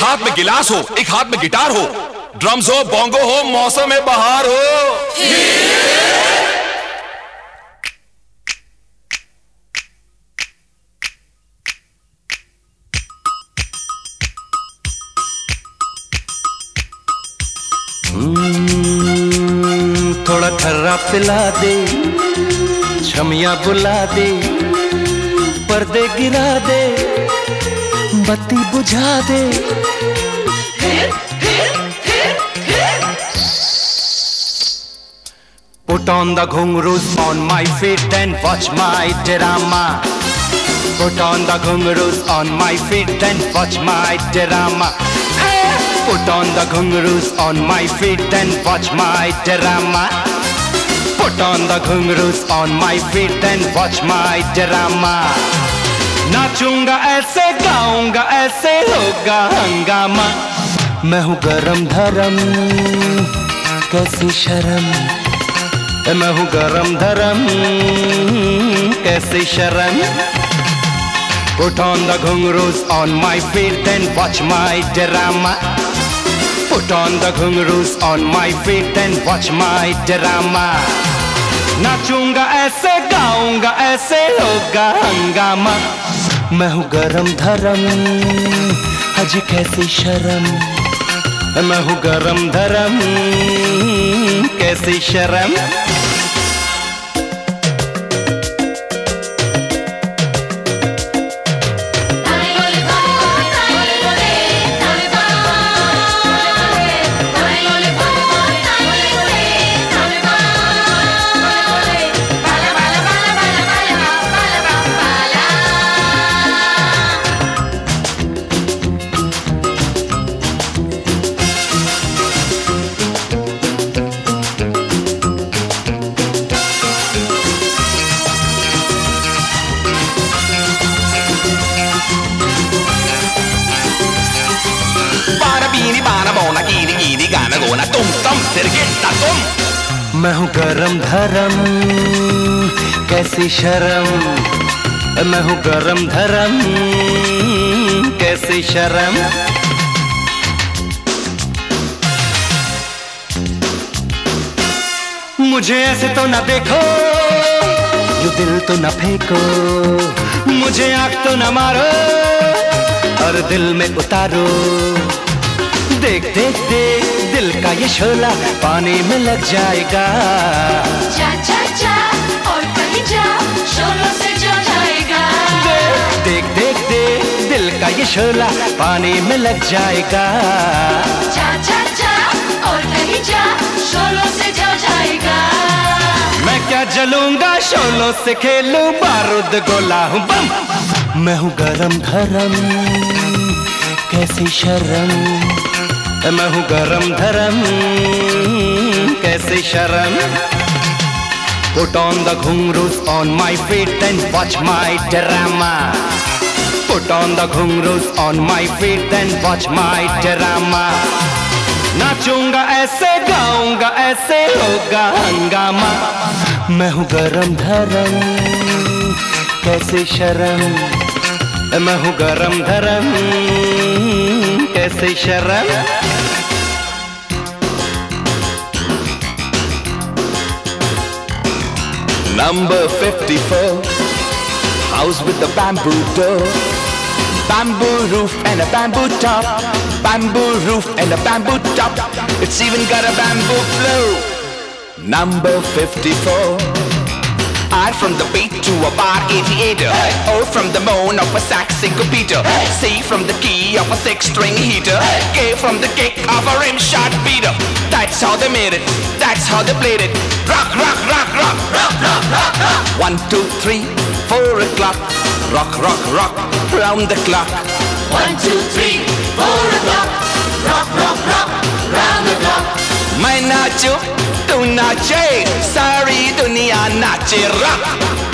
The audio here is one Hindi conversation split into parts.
हाथ में गिलास हो, एक हाथ में गिटार हो, ड्रम्स हो, बोंगो हो, मौसम में बहार हो। थोड़ा खर्रा पिला दे, छमिया बुला दे, पर्दे गिरा दे, बत्ती बुझा दे। Put on the ghungroos on my feet and watch my drama. Put on the ghungroos on my feet and watch my drama. Put on the ghungroos on my feet and watch my drama. Put on the ghungroos on my feet and watch my drama. नाचूंगा ऐसे, गाऊंगा ऐसे, होगा हंगामा। मैं हूँ गरम धरम, कैसी शर्म। मैं हूँ गरम धरम, कैसी शर्म। Put on the ghungroos on my feet and watch my drama. Put on the ghungroos on my feet and watch my drama. नाचूंगा ऐसे, गाऊंगा ऐसे, होगा हंगामा। मैं हूँ गरम धरम, अजी कैसी शर्म। मैं हूँ गरम धरम, कैसी शर्म। मैं हूँ गरम धरम, कैसी शर्म। मैं हूँ गरम धरम, कैसी शर्म। मुझे ऐसे तो न देखो, यूं दिल तो न फेंको, मुझे आँख तो न मारो और दिल में उतारो। देख देख देख दिल का ये शोला पानी में लग जाएगा। जा जा जा और कहीं जा, शोलों से जो जाएगा। देख देख देख दिल का ये शोला पानी में लग जाएगा। जा जा जा और कहीं जा, शोलों से जो जाएगा। मैं क्या जलूंगा, शोलों से खेलूं, बारूद गोला हूँ बम। मैं हूँ गरम धरम, कैसी शर्म। मैं हूँ गरम धरम, कैसी शर्म। Put on the ghungroos on my feet and watch my drama. Put on the ghungroos on my feet and watch my drama. नाचूंगा ऐसे, गाऊंगा ऐसे, होगा हंगामा। मैं हूँ गरम धरम, कैसी शर्म। मैं हूँ गरम धरम, कैसी शर्म। Number 54, house with the bamboo door, bamboo roof and a bamboo top, bamboo roof and a bamboo top, it's even got a bamboo floor. Number 54, I from the beat to a bar aviator, O from the moan of a sax syncopator, C from the key of a six-string heater, K from the kick of a rim-shot beater. That's how they made it, that's how they played it. Rock, rock, rock, rock, rock, rock, rock, rock. 1, 2, 3, 4 o'clock. Rock, rock, rock, round the clock. 1, 2, 3, 4 o'clock. Rock, rock, rock, round the clock. मैं नाचूं, तू नाचे, सारी दुनिया नाचे रॉक।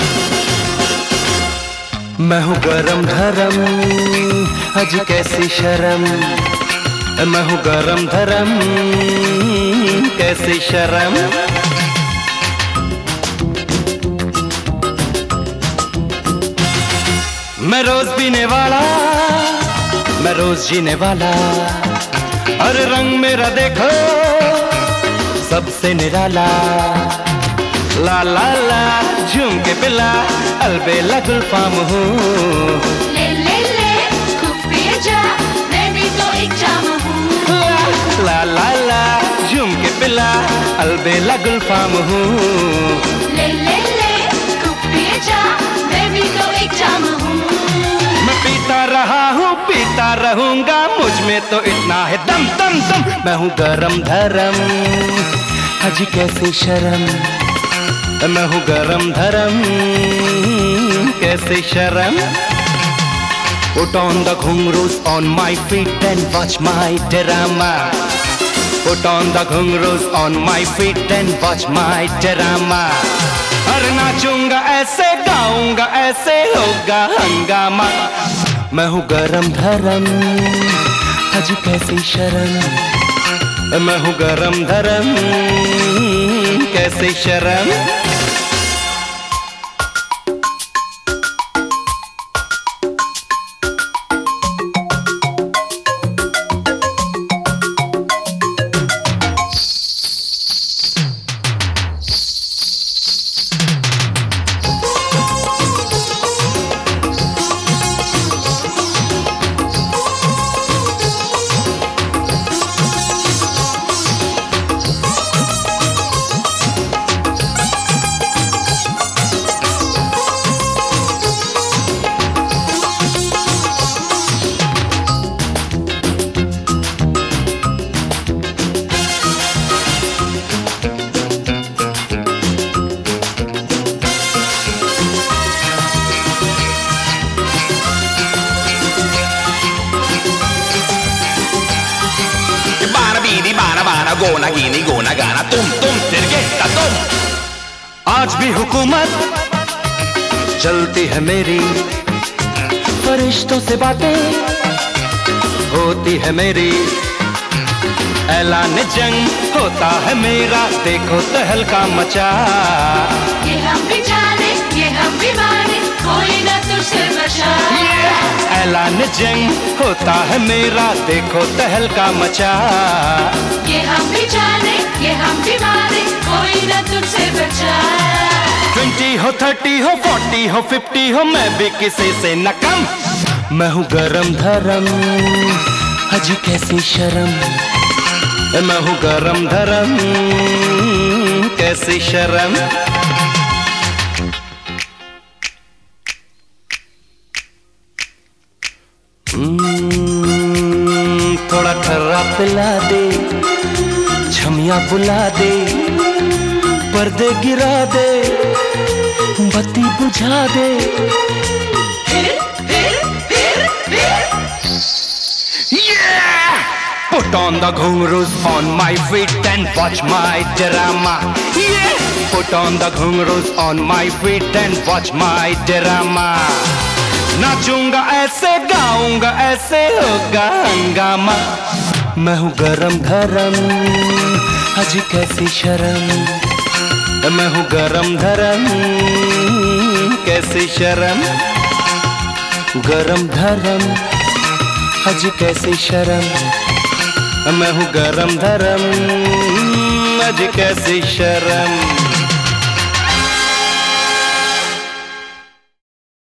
मैं हूँ गरम धरम, अज कैसी शर्म। मैं हूँ गरम धरम, कैसी शर्म। मैं रोज पीने वाला, मैं रोज जीने वाला। अरे रंग मेरा देखो सबसे निराला। ला ला ला झूम के पिला अलबेला गुलफाम हूँ। ले ले ले खूब पिए जा, मैं भी तो एक जाम हूँ। ला ला ला झूम के पिला अलबेला गुलफाम हूँ। ले ले ले खूब पिए जा, मैं भी तो एक जाम हूँ। मैं पीता रहा हूँ पीता रहूंगा, मुझ में तो इतना है दम दम दम। मैं हूँ गरम धरम, अजी कैसी शर्म। मैं हूँ गरम धरम, कैसी शर्म। Put on the ghungroos on my feet and watch my drama. Put on the ghungroos on my feet and watch my drama. अरे नाचूंगा ऐसे गाऊंगा ऐसे होगा हंगामा। मैं हूँ गरम धरम, अजी कैसी शर्म। मैं हूँ गरम धरम, कैसी शर्म। गोना गिनी गोना गाना तुम तिरगेटा तुम। आज भी हुकूमत चलती है मेरी, फरिश्तों से बातें होती है मेरी। ऐलान जंग होता है मेरा, देखो तहलका मचा। ये हम भी जाने ये हम भी माने, कोई ना तुझसे बचा। ऐलान जंग होता है मेरा, देखो तहलका मचा। ये हम भी जाने ये हम भी माने, कोई ना तुझसे बचा। 20 हो 30 हो 40 हो 50 हो, मैं भी किसी से न कम। मैं हूँ गरम धरम, अजी कैसी शर्म। मैं हूँ गरम धरम, कैसी शर्म। थोड़ा खर्रा पिला दे, छमिया बुला दे, पर्दे गिरा दे, बत्ती बुझा दे। Put on the ghungroos on my feet and watch my drama. Yeah. Put on the ghungroos on my feet and watch my drama. नाचूंगा ऐसे गाऊंगा ऐसे होगा हंगामा। मैं हूँ गरम धरम, अजी कैसी शर्म। मैं हूँ गरम धरम, कैसी शर्म। गरम धरम, अजी कैसी शर्म। मैं हूँ गरम धरम, अजी कैसी शर्म।